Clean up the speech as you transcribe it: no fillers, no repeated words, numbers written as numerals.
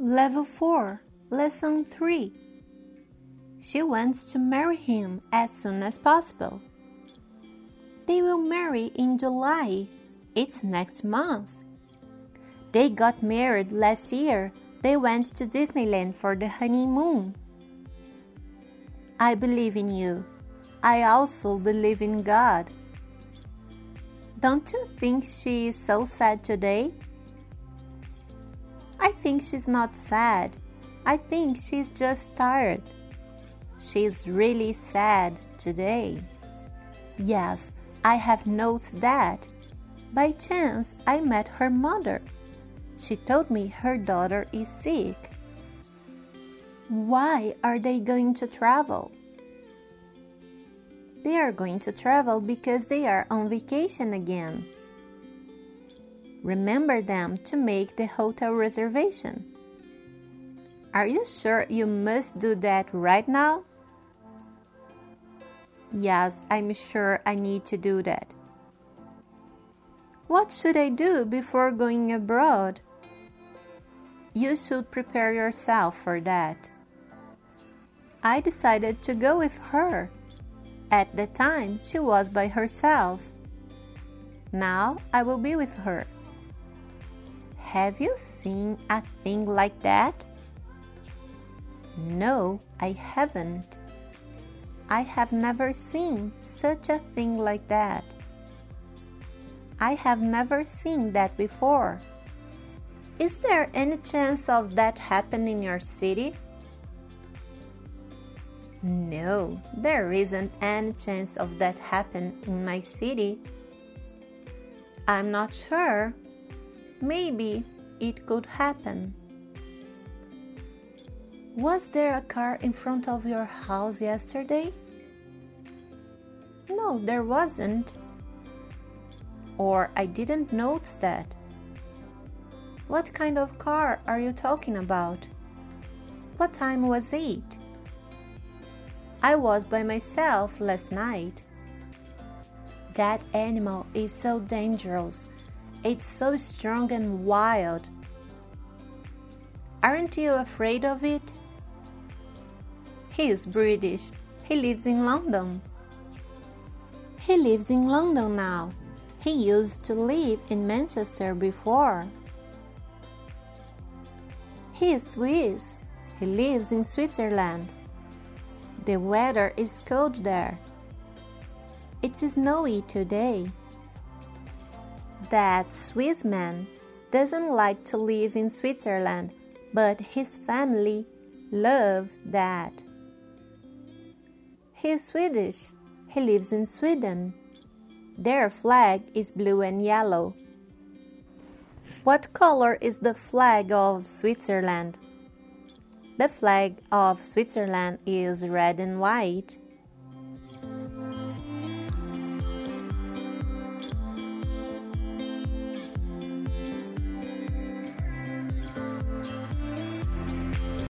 Level 4, Lesson 3. She wants to marry him as soon as possible. They will marry in July. It's next month. They got married last year. They went to Disneyland for the honeymoon. I believe in you. I also believe in God. Don't you think she is so sad today? I think she's not sad. I think she's just tired. She's really sad today. Yes, I have noticed that. By chance, I met her mother. She told me her daughter is sick. Why are they going to travel? They are going to travel because they are on vacation again. Remember them to make the hotel reservation. Are you sure you must do that right now? Yes, I'm sure I need to do that. What should I do before going abroad? You should prepare yourself for that. I decided to go with her. At the time, she was by herself. Now I will be with her. Have you seen a thing like that? No, I haven't. I have never seen such a thing like that. I have never seen that before. Is there any chance of that happening in your city? No, there isn't any chance of that happen in my city. I'm not sure. Maybe it could happen. Was there a car in front of your house yesterday? No, there wasn't. Or I didn't notice that. What kind of car are you talking about? What time was it? I was by myself last night. That animal is so dangerous. It's so strong and wild. Aren't you afraid of it? He is British. He lives in London. He lives in London now. He used to live in Manchester before. He is Swiss. He lives in Switzerland. The weather is cold there. It's snowy today. That Swiss man doesn't like to live in Switzerland, but his family loves that. He is Swedish. He lives in Sweden. Their flag is blue and yellow. What color is the flag of Switzerland? The flag of Switzerland is red and white.